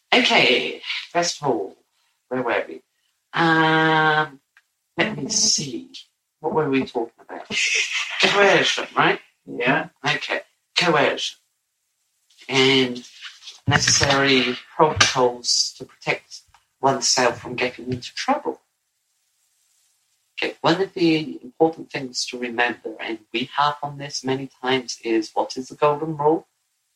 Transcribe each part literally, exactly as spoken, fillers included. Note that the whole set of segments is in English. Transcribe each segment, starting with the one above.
Okay, first of all, where were we? Um, let me see. What were we talking about? Coercion, right? Yeah. Okay, coercion. And necessary protocols to protect oneself from getting into trouble. Okay, one of the important things to remember, and we harp on this many times, is what is the golden rule?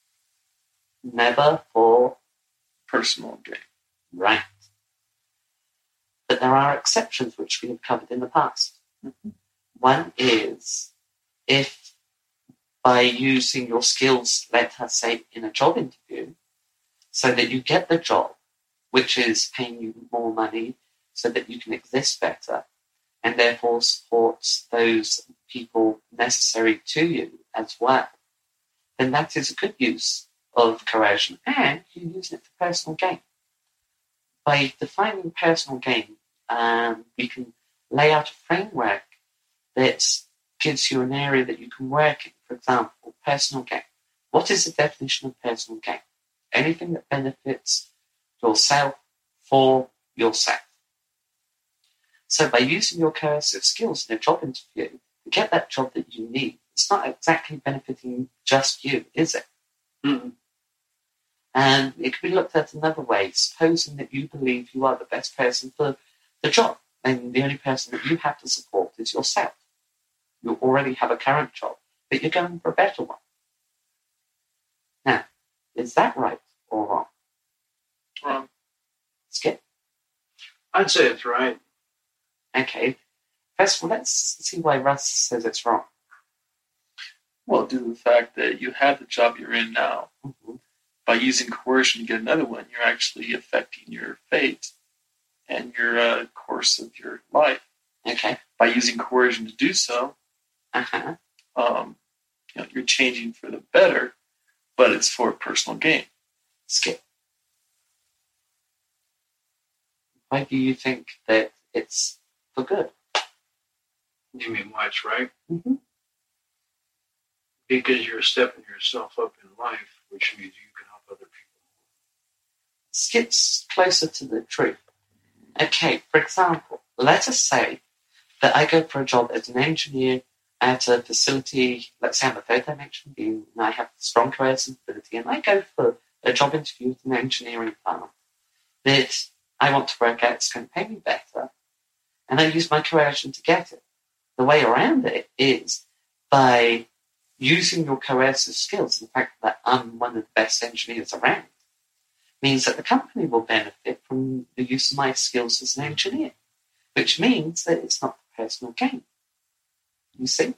Never for Personal gain. right. But there are exceptions which we have covered in the past. Mm-hmm. One is if by using your skills, let us say, in a job interview, so that you get the job, which is paying you more money so that you can exist better, and therefore supports those people necessary to you as well, then that is a good use of coercion, and you're using it for personal gain. By defining personal gain, um, we can lay out a framework that gives you an area that you can work in. For example, personal gain. What is the definition of personal gain? Anything that benefits yourself for yourself. So by using your coercive skills in a job interview to get that job that you need, it's not exactly benefiting just you, is it? Mm-hmm. And it can be looked at another way, supposing that you believe you are the best person for the job, and the only person that you have to support is yourself. You already have a current job, but you're going for a better one. Now, is that right or wrong? Wrong. Skip. I'd say it's right. Okay. First of all, let's see why Russ says it's wrong. Well, due to the fact that you have the job you're in now, Mm-hmm. by using coercion to get another one, you're actually affecting your fate and your uh, course of your life. Okay. By using coercion to do so, Uh-huh. um, you know, you're changing for the better, but it's for personal gain. Skip. Why do you think that it's for good? You mean why it's right? Mm-hmm. Because you're stepping yourself up in life, which means you can help other people. Skip's closer to the truth. Okay, for example, let us say that I go for a job as an engineer at a facility, let's say I'm a third dimension being, and I have strong coercive ability, and I go for a job interview with an engineering firm that I want to work at, it's going to pay me better, and I use my coercion to get it. The way around it is by using your coercive skills, the fact that I'm one of the best engineers around, means that the company will benefit from the use of my skills as an engineer, which means that it's not for personal gain. You see?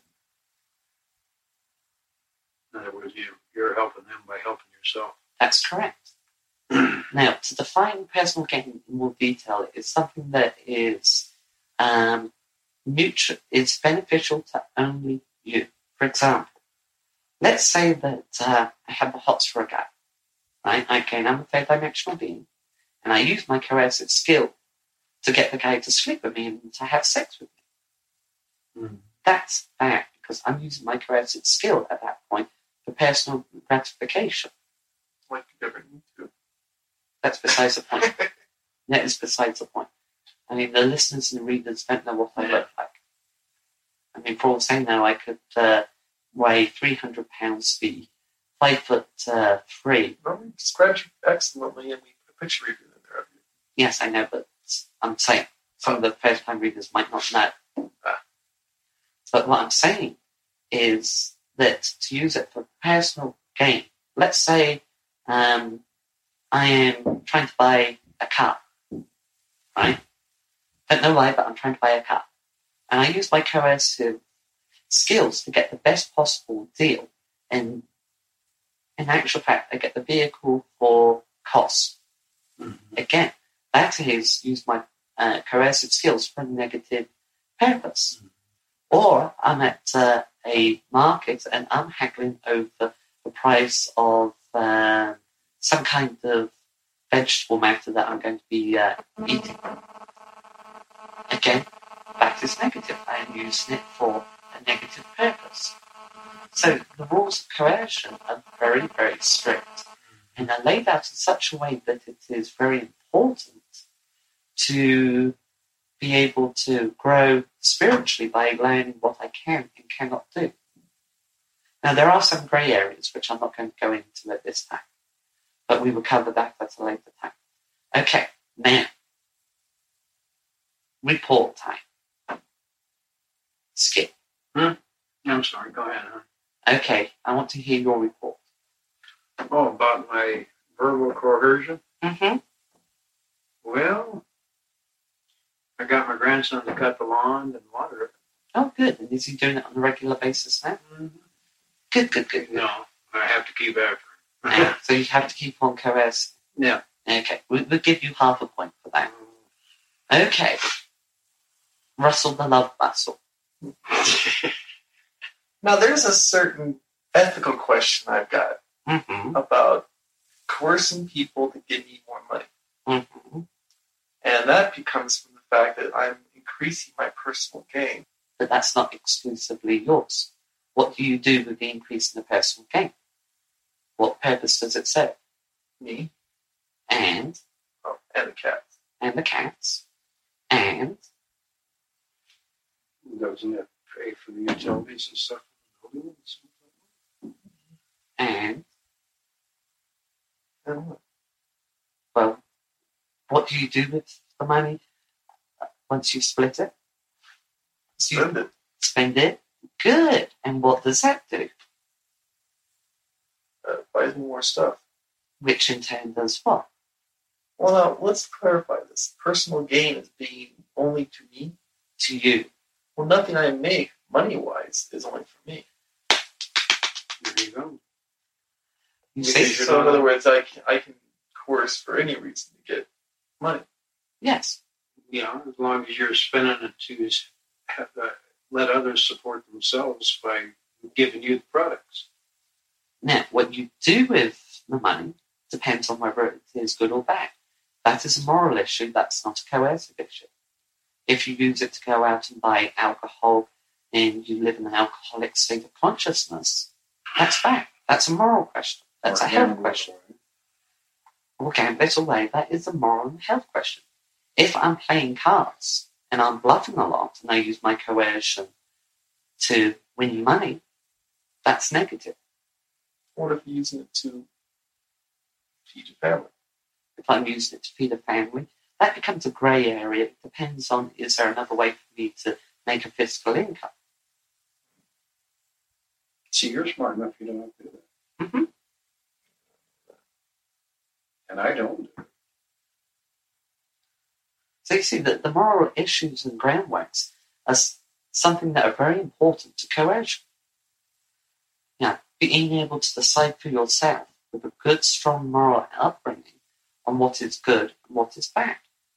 In other words, you, you're helping them by helping yourself. That's correct. Now, to define personal gain in more detail is something that is um, mutual, is beneficial to only you. For example, let's say that uh, I have the hots for a guy, right? Okay, I'm a third dimensional being, and I use my coercive skill to get the guy to sleep with me and to have sex with me. Mm. That's bad because I'm using my coercive skill at that point for personal gratification. Like different too. That's besides the point. That is besides the point. I mean, the listeners and the readers don't know what I look like. I mean, for all I'm saying now, I could uh, weigh three hundred pounds, be five foot uh, three. Well, we described you excellently, and we put a picture review in there of you. Yes, I know, but I'm saying some of the first-time readers might not know. Ah. But what I'm saying is that to use it for personal gain, let's say um, I am trying to buy a car, right? Don't know why, but I'm trying to buy a car. And I use my coercive skills to get the best possible deal. And in actual fact, I get the vehicle for cost. Mm-hmm. Again, that is use my uh, coercive skills for a negative purpose. Mm-hmm. Or I'm at uh, a market and I'm haggling over the price of uh, some kind of vegetable matter that I'm going to be uh, eating. Again, that is negative. I am using it for a negative purpose. So the rules of coercion are very, very strict. And they're laid out in such a way that it is very important to be able to grow spiritually by learning what I can and cannot do. Now, there are some grey areas which I'm not going to go into at this time, but we will cover that at a later time. Okay, now, report time. Skip. Hmm? I'm sorry, go ahead, huh? Okay, I want to hear your report. Oh, about my verbal coercion? Mm-hmm. Well, I got my grandson to cut the lawn and water it. Oh, good. And is he doing it on a regular basis now? Mm-hmm. Good, good, good. good. No, I have to keep after him. Yeah, so you have to keep on coercing. Yeah. Okay, we'll, we'll give you half a point for that. Okay. Russell the Love Bustle. Now, there's a certain ethical question I've got Mm-hmm. about coercing people to give me more money. Mm-hmm. And that becomes from the fact that I'm increasing my personal gain. But that's not exclusively yours. What do you do with the increase in the personal gain? What purpose does it serve? Me And, oh, and the cat. and the cats, and, Doesn't it pay for the utilities and stuff? and, And what? well, what do you do with the money once you split it? So you Spend it. spend it? Good. And what does that do? Uh, buys me more stuff. Which in turn does what? Well, now, let's clarify this. Personal gain is being only to me. To you. Well, nothing I make, money-wise, is only for me. There you go. You Because see? you're So, in not- other words, I can, I can coerce for any reason to get money. Yes. Yeah, as long as you're spending it to have, uh, let others support themselves by giving you the products. Now, what you do with the money depends on whether it is good or bad. That is a moral issue. That's not a coercive issue. If you use it to go out and buy alcohol and you live in an alcoholic state of consciousness, that's bad. That's a moral question. That's Or a health gamble question. away. Or gamble it away. That is a moral and health question. If I'm playing cards and I'm bluffing a lot and I use my coercion to win money, that's negative. What if you're using it to feed your family? If I'm using it to feed a family, that becomes a grey area. It depends on, is there another way for me to make a fiscal income? See, you're smart enough, you don't have to do that. Mm-hmm. And I don't. So you see that the moral issues and groundworks are s- something that are very important to coercion. Now, being able to decide for yourself with a good, strong moral upbringing on what is good and what is bad.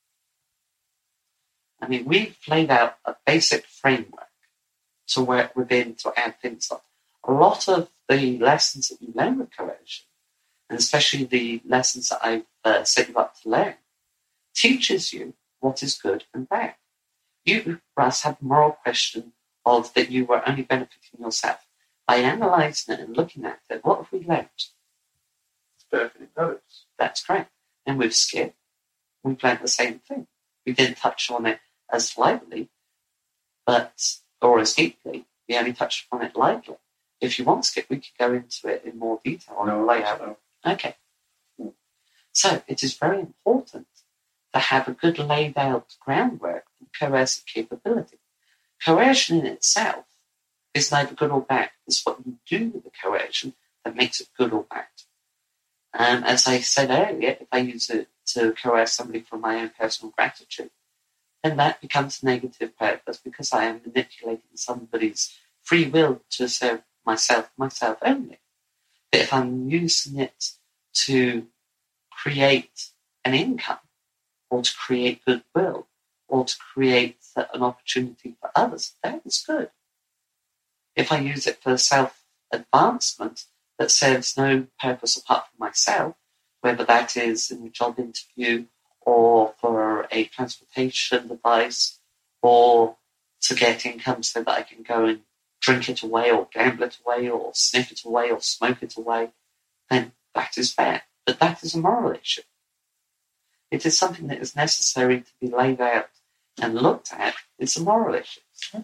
I mean, we've laid out a basic framework to work within to add things on. A lot of the lessons that you learn with coercion, and especially the lessons that I've uh, set you up to learn, teaches you what is good and bad. You, Russ, had the moral question of that you were only benefiting yourself. By analysing it and looking at it, what have we learned? It's benefiting others. That's correct. And with Skip, we've learned the same thing. We didn't touch on it as lightly, but or as deeply. We only touched on it lightly. If you want, Skip, we could go into it in more detail on No, the layout. no. Okay. So it is very important to have a good laid out groundwork for coercive capability. Coercion in itself is neither good or bad. It's what you do with the coercion that makes it good or bad. Um, as I said earlier, if I use it to coerce somebody for my own personal gratitude, then that becomes a negative purpose because I am manipulating somebody's free will to serve myself, myself only. But if I'm using it to create an income or to create goodwill or to create an opportunity for others, that is good. If I use it for self-advancement that serves no purpose apart from myself, whether that is in a job interview or for a transportation device or to get income so that I can go and drink it away or gamble it away or sniff it away or smoke it away, then that is bad. But that is a moral issue. It is something that is necessary to be laid out and looked at. It's a moral issue.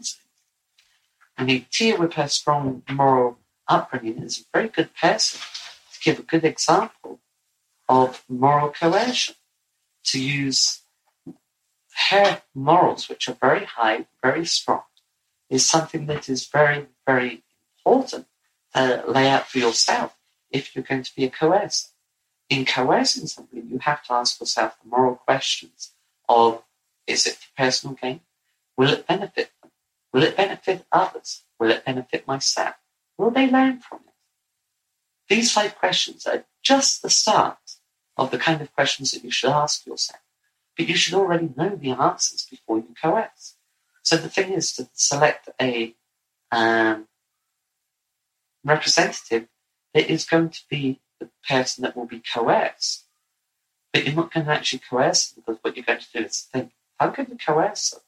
I mean, Tia, with her strong moral upbringing, is a very good person to give a good example of moral coercion, to use her morals, which are very high, very strong, is something that is very, very important to lay out for yourself if you're going to be a coercer. In coercing somebody, you have to ask yourself the moral questions of, is it for personal gain? Will it benefit them? Will it benefit others? Will it benefit myself? Will they learn from it? These five questions are just the start of the kind of questions that you should ask yourself. But you should already know the answers before you coerce. So the thing is to select a um, representative that is going to be the person that will be coerced. But you're not going to actually coerce them, because what you're going to do is think, how can you coerce them?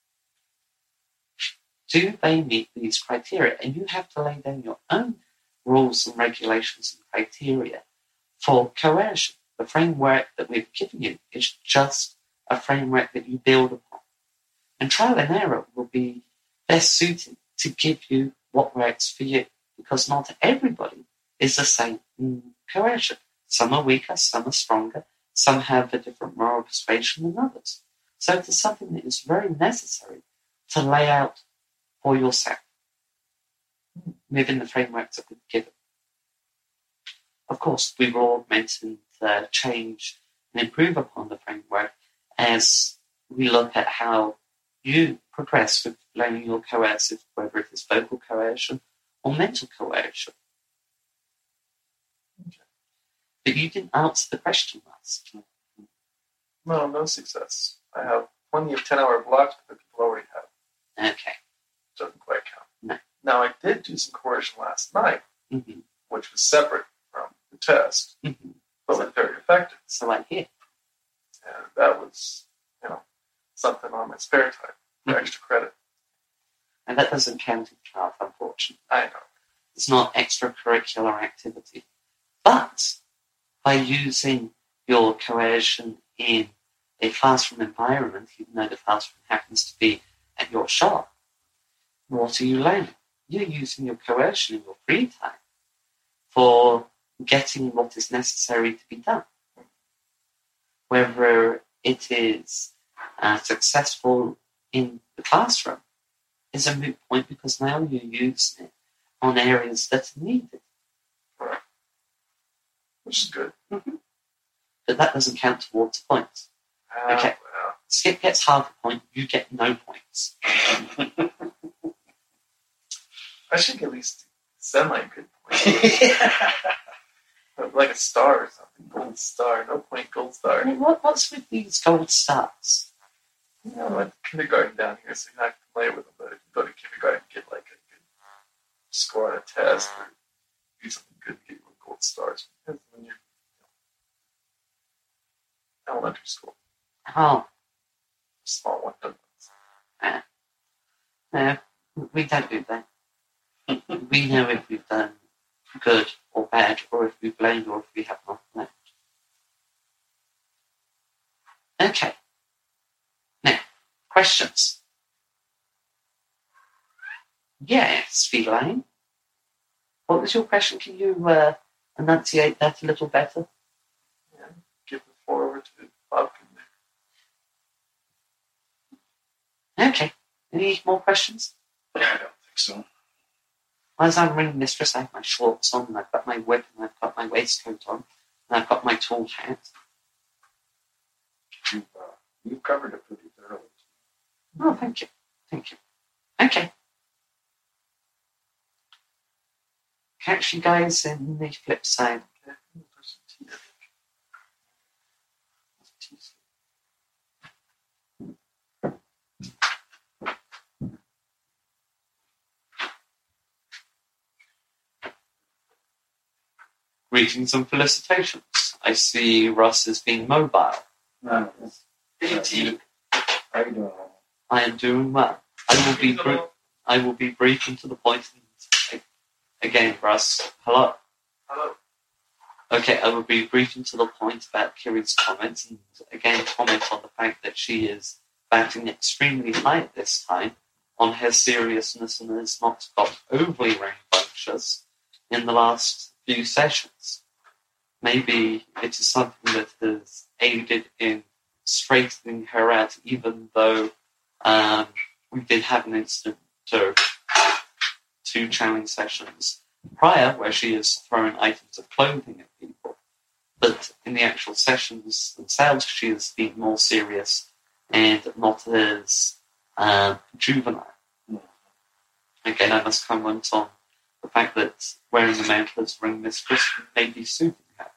Do they meet these criteria? And you have to lay down your own rules and regulations and criteria for coercion. The framework that we've given you is just a framework that you build upon. And trial and error will be best suited to give you what works for you, because not everybody is the same in coercion. Some are weaker, some are stronger, some have a different moral persuasion than others. So it is something that is very necessary to lay out for yourself within the framework that we've given. Of course, we will augment and uh, change and improve upon the framework as we look at how you progress with learning your coercive, whether it is vocal coercion or mental coercion. But you didn't answer the question last. No, no success. I have plenty of ten-hour blocks, but people already have. Okay. Doesn't quite count. No. Now, I did do some coercion last night, Mm-hmm. which was separate from the test, Mm-hmm. but was very effective. So I hear. And that was, you know, something on my spare time for Mhm. extra credit. And that doesn't count in class, unfortunately. I know. It's not extracurricular activity. But by using your coercion in a classroom environment, even though the classroom happens to be at your shop, what are you learning? You're using your coercion in your free time for getting what is necessary to be done. Whether it is uh, successful in the classroom is a moot point, because now you're using it on areas that are needed. Right. Which is good. Mm-hmm. But that doesn't count towards points. Uh, Okay. Well, Skip gets half a point, you get no points. I should get at least semi-good points. Like a star or something. Gold star. No point, gold star. I mean, what, what's with these gold stars? You know, I went to kindergarten down here, so you're not familiar with them, but if you go to kindergarten and get like a good score on a test or do something good, get you gold stars. Because when you're, you know, elementary school, Oh, small one doesn't. no, we don't do that. We know if we've done good or bad, or if we've learned or if we have not learned. Okay. Now, questions? Yes, Feline. What was your question? Can you uh, enunciate that a little better? Yeah, give the floor over to Bob. Okay. Any more questions? I don't think so. As I'm ring mistress, I have my shorts on, and I've got my whip, and I've got my waistcoat on, and I've got my tall hat. You've, uh, you've covered it pretty thoroughly. Oh, thank you. Thank you. Okay. Catch you guys in the flip side. Greetings and felicitations. I see Russ is being mobile. No, eighteen. how you doing? I am doing well. I will be br- I will be brief and to the point. Again, Russ, hello. Hello. Okay, I would be brief and to the point about Kiri's comments, and again comment on the fact that she is batting extremely high at this time on her seriousness and has not got overly rambunctious in the last few sessions. Maybe it is something that has aided in straightening her out, even though um, we did have an incident or two challenge sessions prior where she has thrown items of clothing at people. But in the actual sessions themselves, she has been more serious and not as uh, juvenile. Again, I must comment on the fact that wearing the mantle as ring mistress may be suiting her.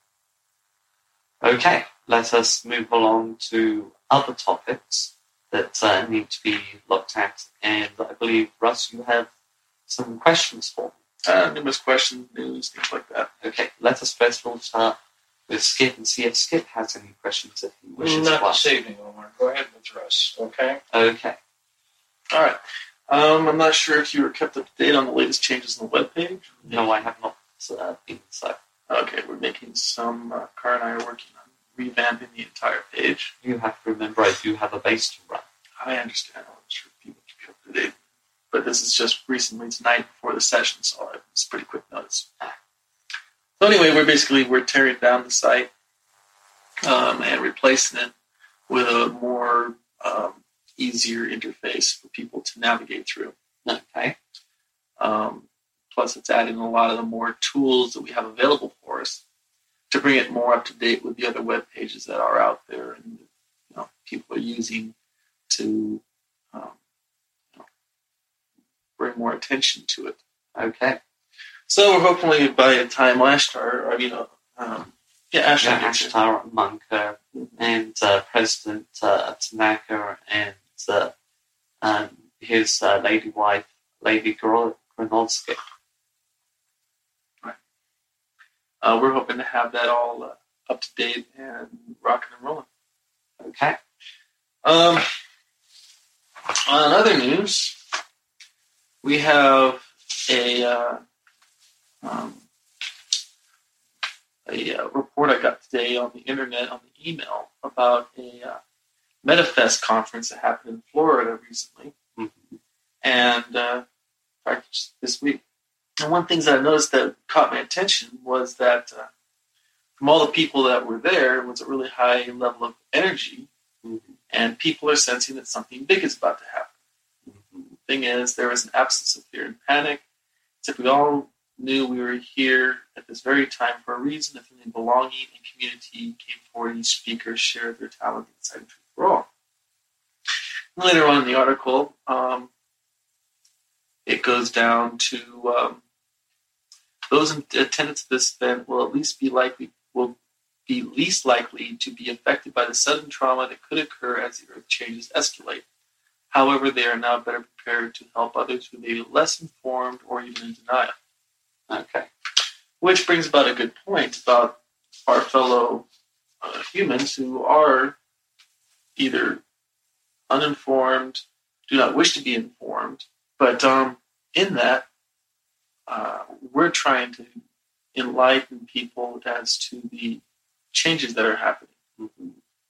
Okay, let us move along to other topics that uh, need to be looked at. And I believe, Russ, you have some questions for me. Uh, numerous questions, news, things like that. Okay, let us first of all start with Skip and see if Skip has any questions that he wishes to Not ask. this evening, Omar. Go ahead with Russ, okay? Okay. All right. Um, I'm not sure if you were kept up to date on the latest changes on the webpage. No, I have not uh, been so. Okay, we're making some, uh, Cara and I are working on revamping the entire page. You have to remember I do have a base to run. I understand. I'm sure people keep you up to date. But this is just recently tonight before the session, so it's pretty quick notice. So anyway, we're basically, we're tearing down the site um, and replacing it with a more um, easier interface for people to navigate through. Okay. Um, plus, it's adding a lot of the more tools that we have available for us to bring it more up to date with the other web pages that are out there and you know people are using to um, you know, bring more attention to it. Okay. So we're hopefully by the time Ashtar, or you know, um, yeah, Ashtar, Yeah, gets here. Ashtar, Munker, and uh, President uh, Tanaka, and uh, um, his uh, lady wife, Lady Gro- Gronowski. Uh, we're hoping to have that all uh, up to date and rocking and rolling. Okay. Um, on other news, we have a uh, um, a uh, report I got today on the internet, on the email, about a uh, MetaFest conference that happened in Florida recently, Mm-hmm. and uh, in fact, just this week. And one of the things that I noticed that caught my attention was that uh, from all the people that were there, it was a really high level of energy, Mm-hmm. and people are sensing that something big is about to happen. Mm-hmm. The thing is, there was an absence of fear and panic. It's if we all knew we were here at this very time for a reason, a feeling of belonging and community came forward, each speaker shared their talent inside Truth for All. And later on in the article, um, it goes down to um, those in attendance at this event will at least be likely will be least likely to be affected by the sudden trauma that could occur as the earth changes escalate. However, they are now better prepared to help others who may be less informed or even in denial. Okay. Which brings about a good point about our fellow uh, humans who are either uninformed, do not wish to be informed, but um, in that, uh, we're trying to enlighten people as to the changes that are happening. Mm-hmm.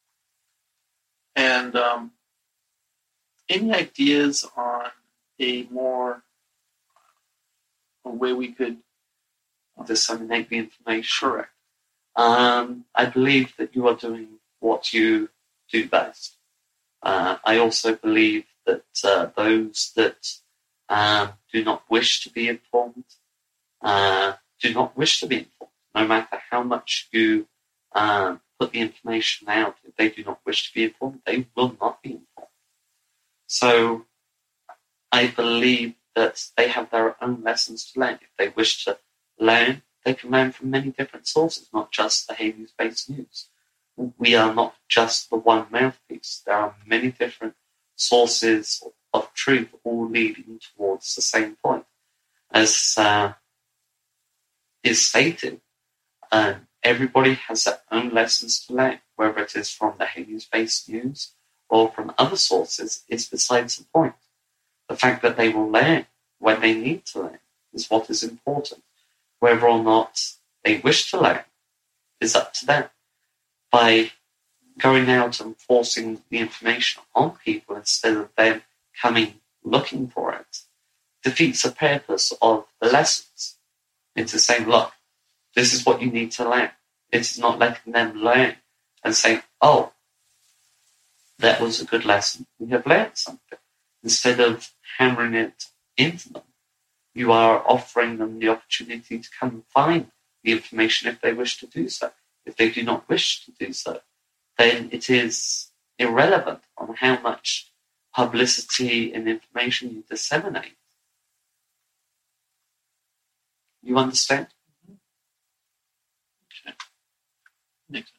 And um, any ideas on a more a way we could Disseminate the information. correct? Um, I believe that you are doing what you do best. Uh, I also believe that uh, those that um, do not wish to be informed uh, do not wish to be informed. No matter how much you um, put the information out, if they do not wish to be informed, they will not be informed. So I believe that they have their own lessons to learn. If they wish to learn, they can learn from many different sources, not just the Hades-based news. We are not just the one mouthpiece. There are many different sources of truth, all leading towards the same point. As uh, is stated, um, everybody has their own lessons to learn, whether it is from the Hades-based news or from other sources is besides the point. The fact that they will learn when they need to learn is what is important. Whether or not they wish to learn is up to them. By going out and forcing the information on people instead of them coming looking for it, defeats the purpose of the lessons. It's saying, look, this is what you need to learn. It's not letting them learn and saying, oh, that was a good lesson. We have learned something. Instead of hammering it into them, you are offering them the opportunity to come and find the information if they wish to do so. If they do not wish to do so, then it is irrelevant on how much publicity and information you disseminate. You understand? Okay. Makes sense.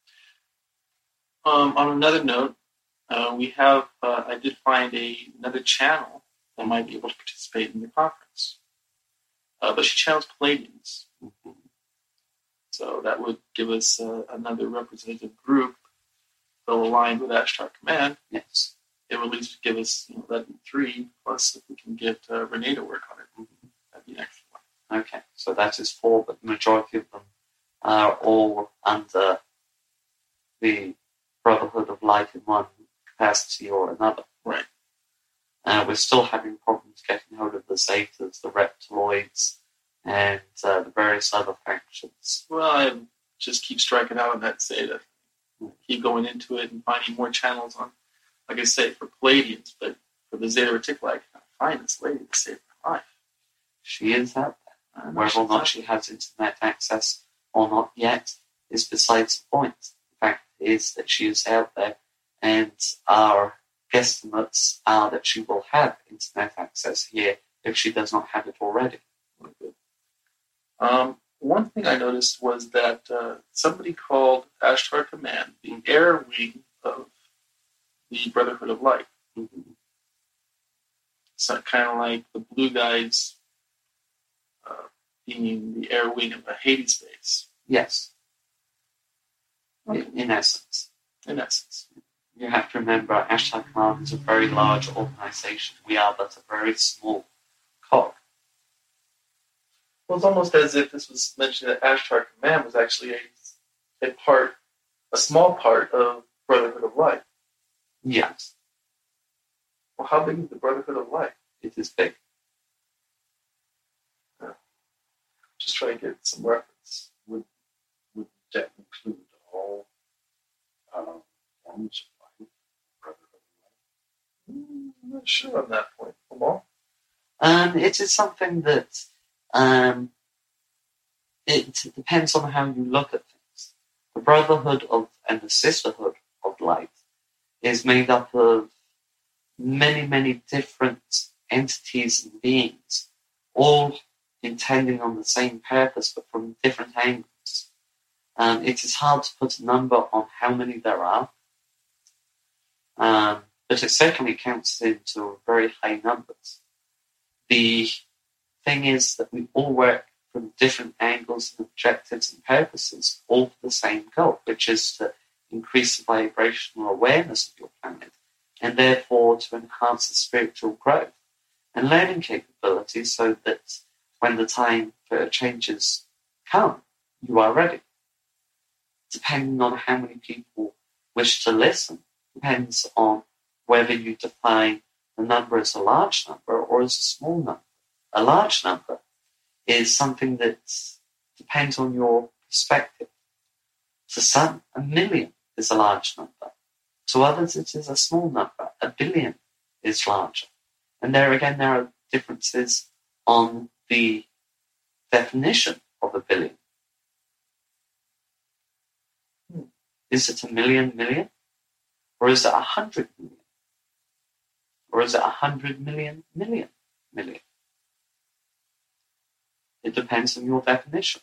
Um, on another note, uh, we have, uh, I did find a, another channel that might be able to participate in the conference. Uh, but she channels Palladians. Mm-hmm. So that would give us uh, another representative group that will align with Ashtar Command. Yes. It would at least give us, you know, that'd be three, plus if we can get uh, Renee to work on it, Mm-hmm. that'd be an extra one. Okay, so that is four, but the majority of them are all under the Brotherhood of Light in one capacity or another. Right. Uh, we're still having problems getting hold of the Zetas, the Reptiloids, and uh, the various other factions. Well, I just keep striking out on that Zeta. Keep going into it and finding more channels on, like I say, for Palladians, but for the Zeta Reticuli, I can't find this lady to save my life. She is out there. I know Whether or she's not out she has internet access or not yet is besides the point. The fact is that she is out there, and our guesstimates are that she will have internet access here if she does not have it already. Um, one thing I noticed was that uh, somebody called Ashtar Command the air wing of the Brotherhood of Light. Mm-hmm. So kind of like the blue guys uh, being the air wing of a Hades base, Yes, Okay. in, in essence. in essence. You have to remember, Ashtar Command is a very large organization. We are but a very small cog. Well, it's almost as if this was mentioned that Ashtar Command was actually a, a part, a small part of Brotherhood of Light. Yes, Well, how big is the Brotherhood of Light? it is big. Just trying to get some reference. Would would that include all um, forms of life, Brotherhood of Light? Mm, I'm not sure on that point. Well, Um, it is something that um, it depends on how you look at things. The Brotherhood of and the Sisterhood of Light is made up of many, many different entities and beings, all intending on the same purpose, but from different angles. Um, it is hard to put a number on how many there are, um, but it certainly counts into very high numbers. The thing is that we all work from different angles and objectives and purposes, all for the same goal, which is to increase the vibrational awareness of your planet, and therefore to enhance the spiritual growth and learning capabilities so that when the time for changes come, you are ready. Depending on how many people wish to listen, depends on whether you define the number as a large number or as a small number. A large number is something that depends on your perspective. To some, a million is a large number. To others, it is a small number. A billion is larger. And there again, there are differences on the definition of a billion. Hmm. Is it a million million? Or is it a hundred million? Or is it a hundred million million million? It depends on your definition.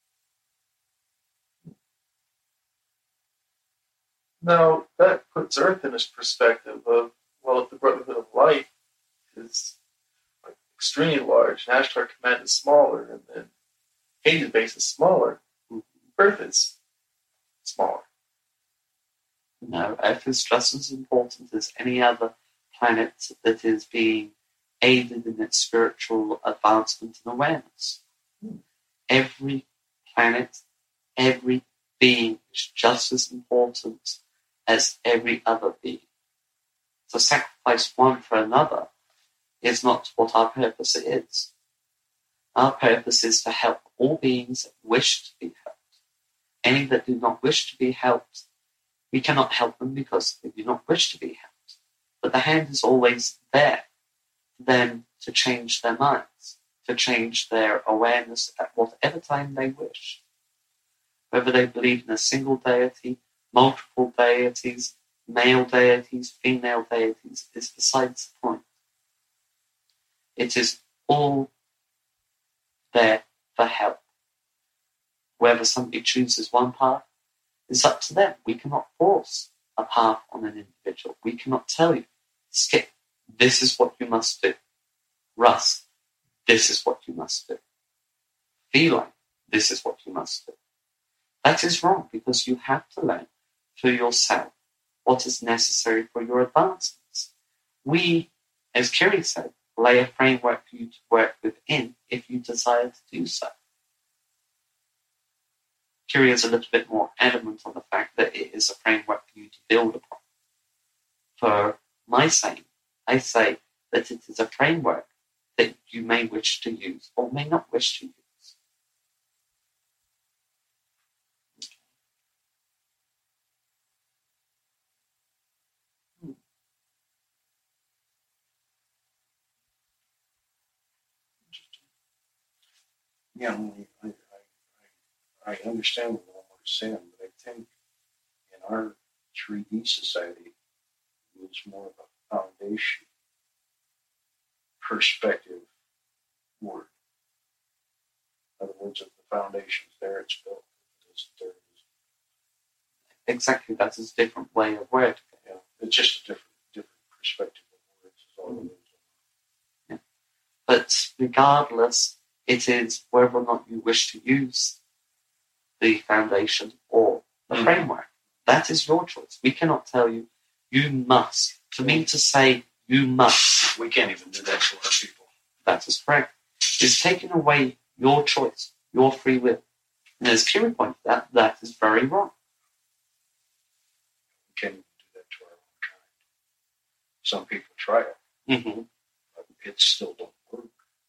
now that puts Earth in this perspective of, well, if the Brotherhood of Light is like extremely large, and Ashtar Command is smaller, and then Hades base is smaller, Earth is smaller. No, Earth is just as important as any other planet that is being aided in its spiritual advancement and awareness. Every planet, every being is just as important as every other being. To sacrifice one for another is not what our purpose is. Our purpose is to help all beings that wish to be helped. Any that do not wish to be helped, we cannot help them because they do not wish to be helped. But the hand is always there for them to change their minds, to change their awareness at whatever time they wish. Whether they believe in a single deity, multiple deities, male deities, female deities, is besides the point. It is all there for help. Whether somebody chooses one path, it's up to them. We cannot force a path on an individual. We cannot tell you, Skip, this is what you must do. Russ, this is what you must do. Feline, this is what you must do. That is wrong, because you have to learn for yourself what is necessary for your advancements. We, as Kiri said, lay a framework for you to work within if you desire to do so. Kiri is a little bit more adamant on the fact that it is a framework for you to build upon. For my saying, I say that it is a framework that you may wish to use or may not wish to use. Yeah, I, I, I understand what Walmart is saying, but I think in our three D society, it's more of a foundation perspective word. In other words, if the foundation's there, it's built. If it isn't there, it isn't. Exactly, that is a different way of wording. Yeah, it's just a different, different perspective of words is all it is. Yeah. But regardless, it is whether or not you wish to use the foundation or the mm-hmm. framework. That is your choice. We cannot tell you, you must. For me to say, you must. We can't even do that to our people. That is correct. It's taking away your choice, your free will. And as Kiri pointed out, that is very wrong. We can't even do that to our own kind. Some people try it, mm-hmm. but it still don't work.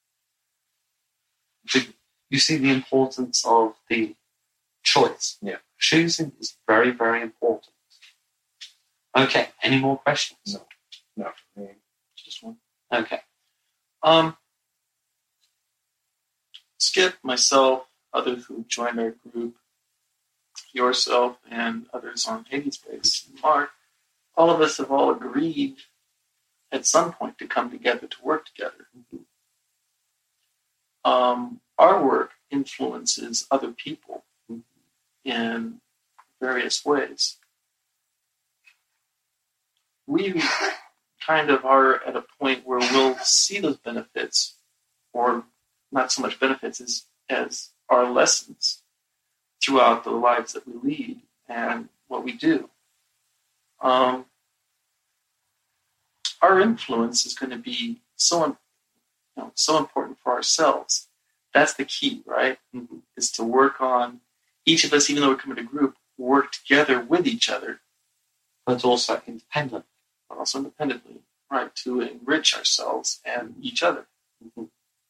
You see the importance of the choice. Yeah. Choosing is very, very important. Okay, any more questions? No, not for me. Just one. Okay. Um, Skip, myself, others who joined our group, yourself, and others on Hagyspace, Mark, all of us have all agreed at some point to come together to work together. Um, our work influences other people in various ways. We kind of are at a point where we'll see those benefits, or not so much benefits as, as our lessons throughout the lives that we lead and what we do. Um, our influence is going to be so, you know, so important for ourselves. That's the key, right? Mm-hmm. Is to work on, each of us, even though we come in a group, work together with each other. But also independent. But also independently, right? To enrich ourselves and each other. Mm-hmm.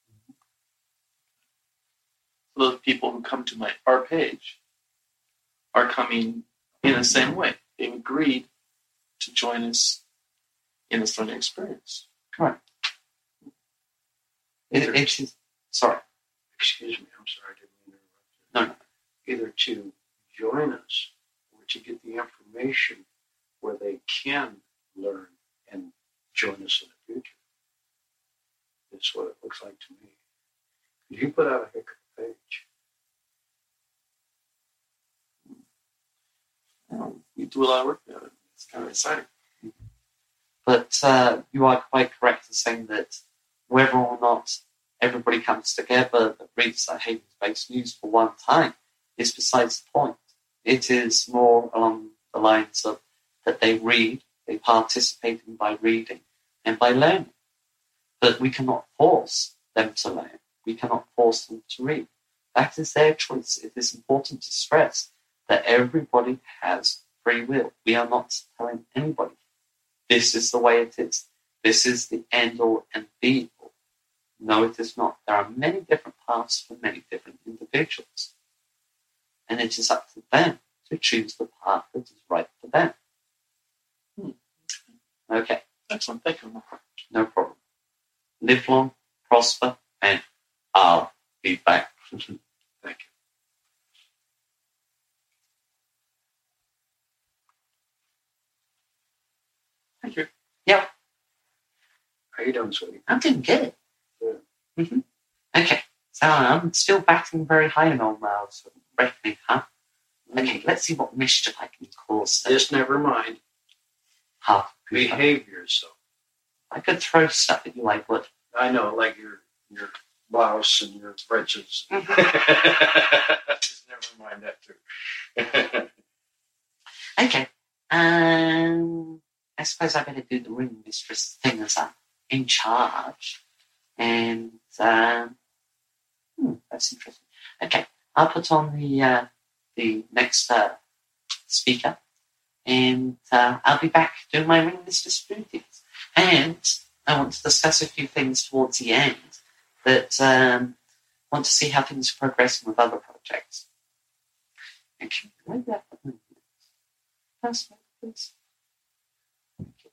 So those people who come to my our page are coming in the same way. They've agreed to join us in this learning experience. Correct. It, it is, sorry. Excuse me, I'm sorry, I didn't mean to No, interrupt you. Either to join us or to get the information where they can learn and join us in the future. It's what it looks like to me. You put out a heck of a page. Um, we do a lot of work together. It's kind of exciting. But uh, you are quite correct in saying that whether or not everybody comes together that reads that Hagyspace News for one time is besides the point. It is more along the lines of that they read, they participate in by reading and by learning. But we cannot force them to learn. We cannot force them to read. That is their choice. It is important to stress that everybody has free will. We are not telling anybody, this is the way it is. This is the end all and be all. No, it is not. There are many different paths for many different individuals. And it is up to them to choose the path that is right for them. Hmm. Okay, Excellent. Thank you. no problem. Live long, prosper, and I'll be back. Thank you. Thank you. Yeah, How you doing, sweetie? I'm doing good. Good. Mm-hmm. Okay, so I'm still batting very high on all miles. Reckoning, huh? Okay, let's see what mischief I can cause. Just never mind. Half Behave yourself. I could throw stuff at you, I would. I know, like your your blouse and your breeches. Just never mind that too. Okay, um, I suppose I better do the ring mistress thing as I'm in charge. And, um, hmm, that's interesting. Okay, I'll put on the uh, the next uh, speaker, and uh, I'll be back doing my ring mistress duties. And I want to discuss a few things towards the end that um, want to see how things are progressing with other projects. Okay, maybe I put my That's please. Thank you.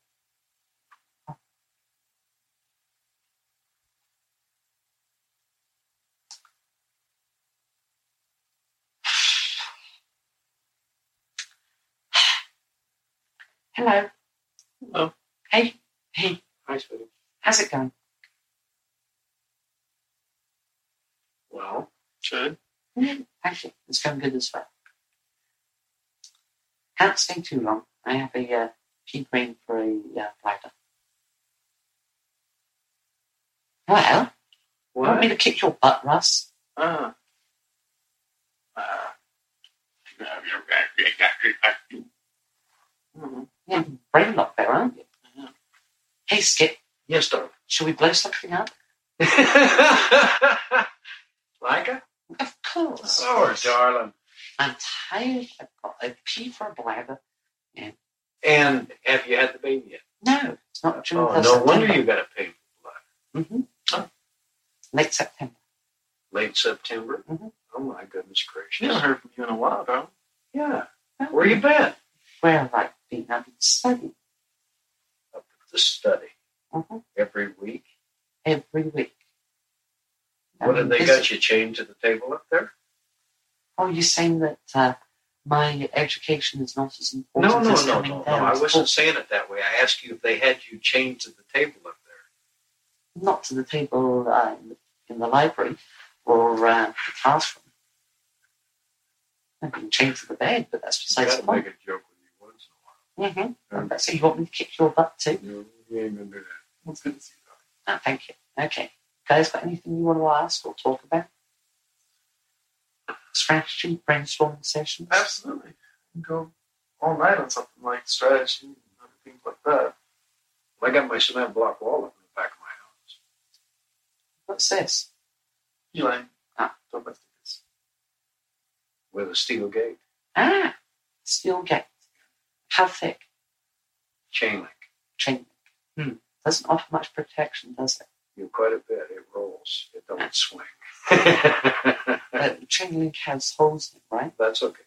Hello. Hello. Hey. Hey. Hi, sweetie. How's it going? Well, Good. Actually, it's going good as well. Can't stay too long. I have a uh, pea brain for a uh, bladder. Well, you want me what? to kick your butt, Russ? Ah. Ah. Mm-hmm. Yeah, brain lock there, aren't you? Yeah. Hey, Skip, Yes, darling. shall we blow something up? Micah? Of course. Oh, darling. I'm tired. I've got a pee for a bladder. And have you had the baby yet? No, it's not June. Oh, no wonder you got a painful blood. Mm-hmm. Oh. Late September. Late September? Mhm. Oh, my goodness gracious. We haven't heard from you in a while, darling. Yeah. Oh, Where you been? Where have I been? I've been studying Up at the study. mm-hmm. Every week? every week. What Um, have they this- got you chained to the table up there? Oh, you're saying that uh, my education is not as important No, no, as no, coming no, no. down I to wasn't talk- saying it that way. I asked you if they had you chained to the table up there. not to the table uh, in, the, in the library or uh, the classroom. I've been chained to the bed, but that's You besides got the to point. make a joke with you once in a while. Mm-hmm. So you want me to kick your butt too? You, you ain't gonna do that. It's good to see you, darling. Oh, thank you. Okay. Guys, got anything you want to ask or talk about? Strategy, brainstorming sessions? Absolutely. You can go all night on something like strategy and other things like that. I got my cement block wall up in the back of my house. What's this? Eli, Ah. domesticus. With a steel gate, Ah, steel gate. How thick? chain link. Chain link. Hmm. Doesn't offer much protection, does it? You quite a bit. It rolls. It don't swing. But chain link has holes in it, right? That's okay.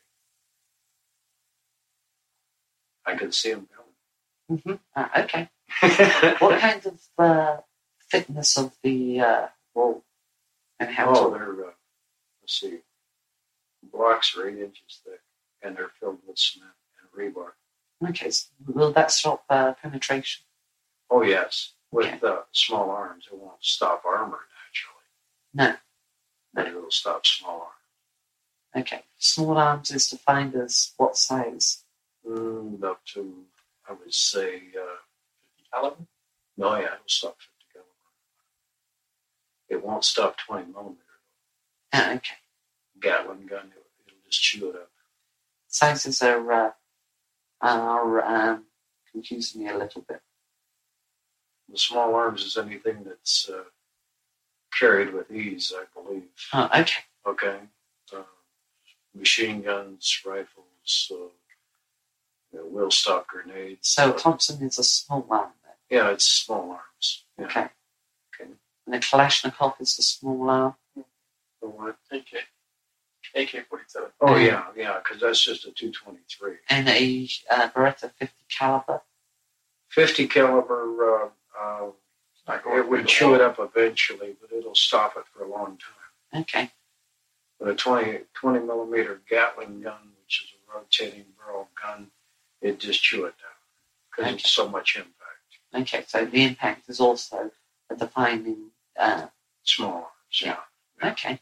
I can see them Mm-hmm. Ah, okay. coming. What kind of uh, thickness of the uh, wall? And how Oh, tall? they're, uh, let's see, blocks are eight inches thick, and they're filled with cement and rebar. Okay, so will that stop uh, penetration? Oh, yes. With Okay. uh, small arms, it won't stop armor naturally, No. but it'll stop small arms. Okay. Small arms is defined as what size? Mm, up to, I would say, uh, fifty caliber. no, yeah, it'll stop fifty caliber. It won't stop twenty millimeter. Ah, okay. Gatling gun, it'll, it'll just chew it up. Sizes are uh, are um, confusing me a little bit. The small arms is anything that's uh, carried with ease, I believe. Oh, okay. Okay. Uh, machine guns, rifles, missiles. Uh, you know, will stop grenades. So Thompson is a small arm then. Yeah, it's small arms. Yeah. Okay. Okay. And the Kalashnikov is a small arm. The what? A K. A K forty-seven. Oh Um, yeah, yeah, because that's just a two twenty-three. And a uh, Beretta fifty caliber. fifty caliber. Uh, uh, Not going it would through chew the it wall. up eventually, but it'll stop it for a long time. Okay. But a twenty, twenty millimeter Gatling gun, which is a rotating barrel gun, it just chew it down because Okay. it's so much impact. Okay. So the impact is also a defining. Uh, Small arms. Yeah. Yeah. okay.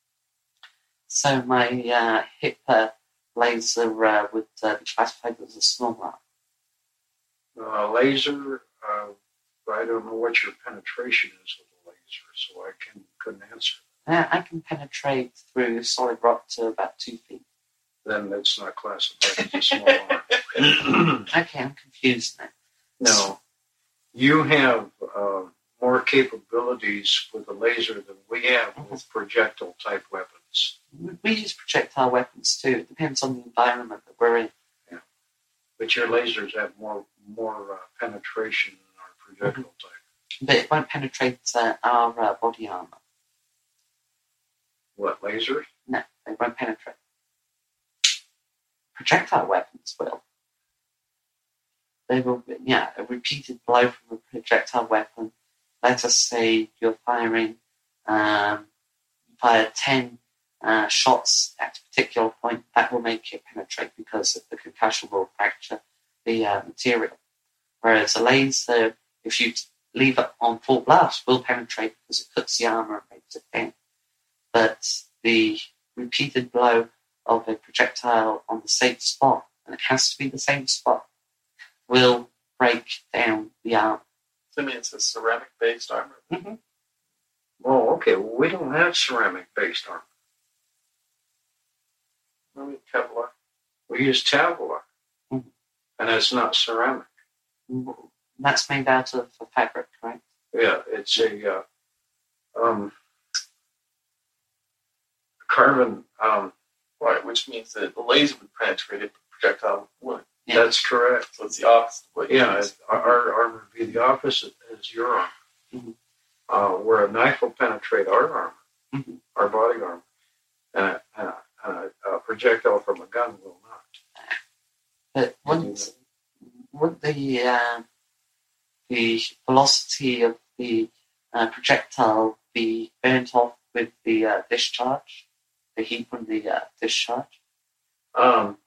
So my uh, hip uh, laser uh, would uh, be classified as a small arm. Uh, laser. Uh, I don't know what your penetration is with a laser, so I can couldn't answer. Uh, I can penetrate through solid rock to about two feet. Then that's not classified as a small arm. Okay, I'm confused now. No, you have uh, more capabilities with a laser than we have with projectile type weapons. We- We use projectile weapons too. It depends on the environment that we're in. But your lasers have more more uh, penetration than our projectile type. But it won't penetrate uh, our uh, body armor. What, lasers? No, they won't penetrate. Projectile weapons will. They will, yeah, a repeated blow from a projectile weapon. Let us say you're firing, um, you fire ten uh, shots at a particular point, that will make it penetrate because of the concussion will fracture the uh, material. Whereas a laser, if you leave it on full blast, will penetrate because it cuts the armor and makes it thin. But the repeated blow of a projectile on the same spot, and it has to be the same spot, will break down the armor. To me, it's a ceramic-based armor. Mm-hmm. Oh, okay. Well, we don't have ceramic-based armor. Maybe Kevlar. We use Tavlar, Mhm. and it's not ceramic. That's made out of a fabric, right? Yeah, it's a uh, um, carbon. Um, Right, which means that the laser would penetrate it, but the projectile wouldn't. Yeah. That's correct. So it's the opposite of what you Yeah, use. it, our, our armor would be the opposite as your armor. Mhm. Uh, where a knife will penetrate our armor, Mhm. our body armor, and a, and a, and a, a projectile from a gun will not. But wouldn't, would the uh, the velocity of the uh, projectile be burnt off with the uh, discharge? The heat from the uh, discharge? Um,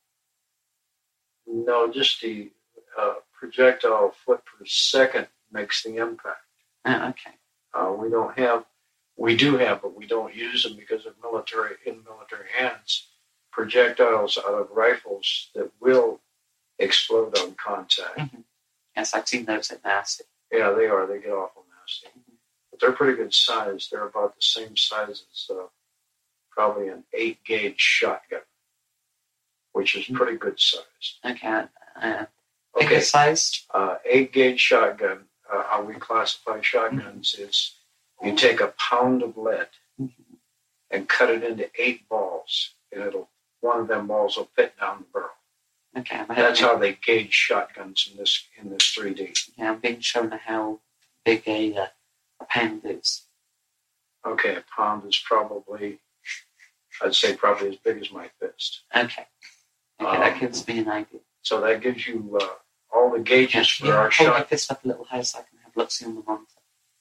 no, just the uh, projectile foot per second makes the impact. Oh, okay. Uh, we don't have, we do have, but we don't use them because of military, in military hands, projectiles out of rifles that will explode on contact. Mhm. Yes, I've seen those at NASA. Yeah, they are. They get awful nasty. But they're pretty good size. They're about the same size as uh, probably an eight gauge shotgun, which is pretty good size. Okay. Uh, bigger Okay, sized? uh, eight gauge shotgun. Uh, how we classify shotguns is you take a pound of lead Mhm. and cut it into eight balls, and it'll one of them balls will fit down the barrel. Okay, I'm, That's how they gauge shotguns in this in this three D. yeah, I'm being shown how big a, uh, a pound is. Okay, a pound is probably, I'd say probably as big as my fist. Okay. Okay, that Um, gives me an idea. So that gives you uh, all the gauges for Yeah, our hold my shot. fist up a little higher so I can have look-see on the monitor.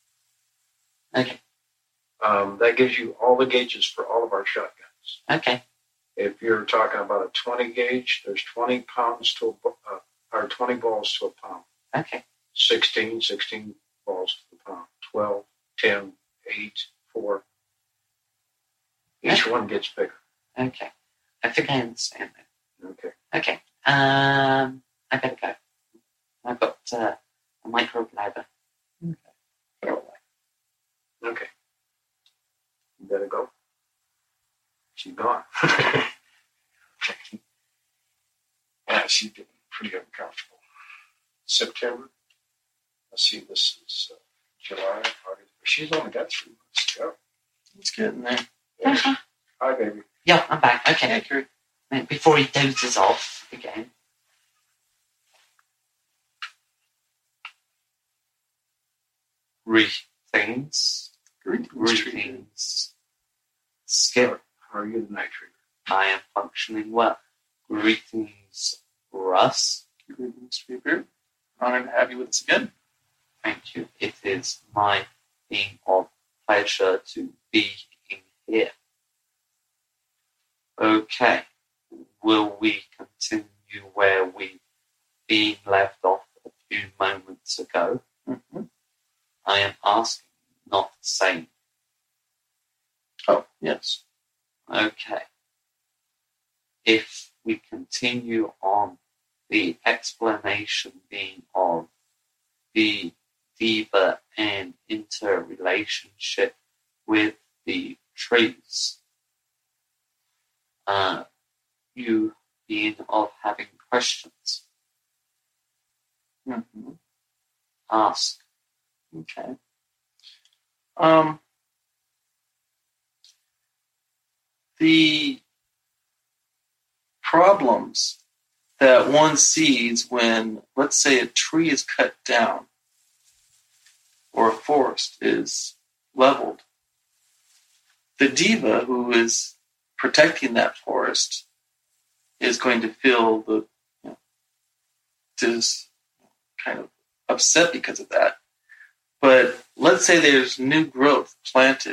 Okay, Um, that gives you all the gauges for all of our shotguns. okay, If you're talking about a twenty gauge, there's twenty pounds to a, bu- uh, or twenty balls to a pound. okay. sixteen, sixteen balls to the pound. twelve, ten, eight, four. Each one gets bigger. Okay. I think I understand that. Okay. Okay. Um, I better go. I've got uh, a microbladder. Okay. You better go. She's gone. Yeah, she's getting pretty uncomfortable. September. Let's see, this is uh, July, August. She's only got three months to go. It's getting there. Yeah. Hi, baby. Yeah, I'm back. Okay. Hey, Kurt. And before he dozes off again. Greetings. Greetings. Greetings. Skip. How are you tonight, Trigger? I am functioning well. Greetings, Russ. Greetings, Speaker. Honored to have you with us again. Thank you. It is my thing of pleasure to be in here. Okay. Will we continue where we been left off a few moments ago? Mm-hmm. I am asking, not saying. Oh, yes. Okay. If we continue on the explanation being of the diva and interrelationship with the trees, uh, you being of having questions, Mm-hmm. ask. Okay. Um, the problems that one sees when, let's say, a tree is cut down or a forest is leveled, the diva who is protecting that forest is going to feel the, you know, just kind of upset because of that. But let's say there's new growth planted.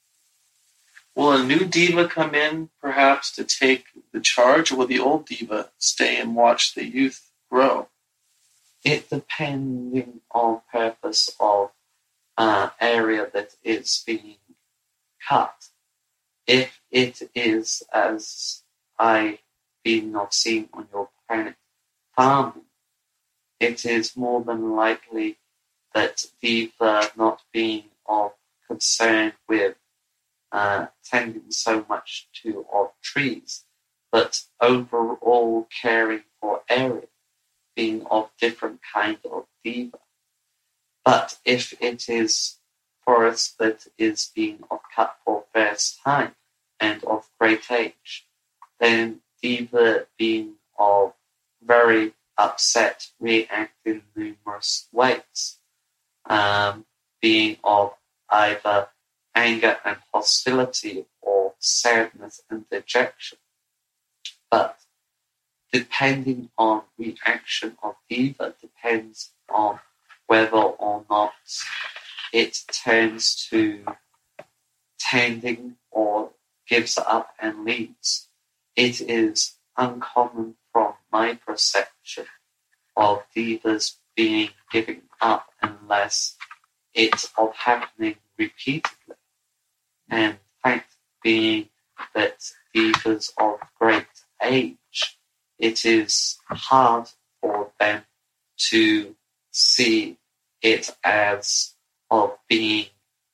Will a new diva come in, perhaps, to take the charge, or will the old diva stay and watch the youth grow? It depending on purpose of uh, area that is being cut. If it is, as I've been of seeing on your planet, farming, it is more than likely that diva not being of concern with uh, tending so much to of trees, but overall caring for area, being of different kind of diva. But if it is forest that is being of cut for first time and of great age, then diva being of very upset, react in numerous ways, um, being of either anger and hostility or sadness and dejection. But depending on reaction of diva depends on whether or not it turns to tending or gives up and leaves. It is uncommon from my perception of divas being giving up unless it's of happening repeatedly. And fact being that divas of great age, it is hard for them to see it as of being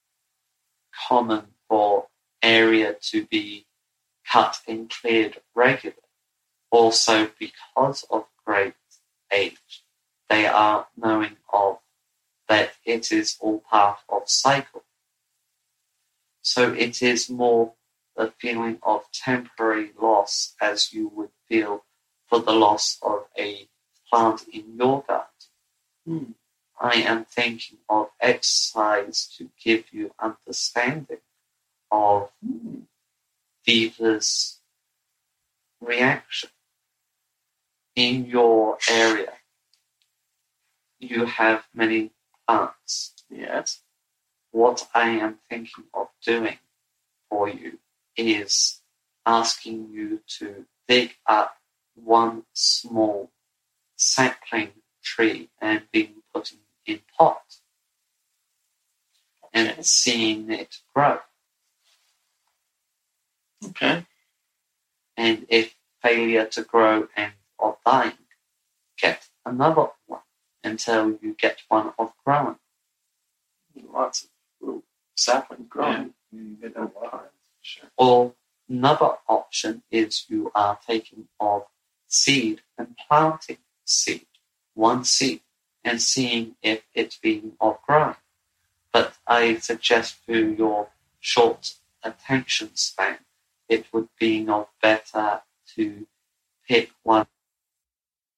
common for area to be cut and cleared regularly. Also, because of great age, they are knowing of that it is all part of cycle. So it is more a feeling of temporary loss as you would feel for the loss of a plant in your garden. Hmm. I am thinking of exercise to give you understanding of Hmm. diva's reaction. In your area, you have many plants. Yes. What I am thinking of doing for you is asking you to dig up one small sapling tree and being put in pot and Okay. seeing it grow. Okay. And if failure to grow and of dying, get another one until you get one of growing. Lots of little saplings growing. You get a lot. Sure. Or another option is you are taking of seed and planting seed, one seed, and seeing if it's being of growing. But I suggest for your short attention span, it would be of better to pick one